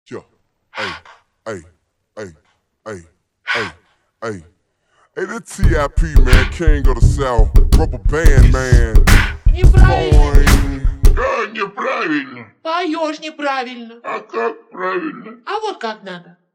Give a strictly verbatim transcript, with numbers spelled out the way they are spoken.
Yeah. Hey, hey, hey, hey, hey, hey. Hey, this T I P, man, King of the South, Rubber Band, man. Неправильно. Boing. Да, неправильно. Поешь неправильно. А как правильно? А вот как надо.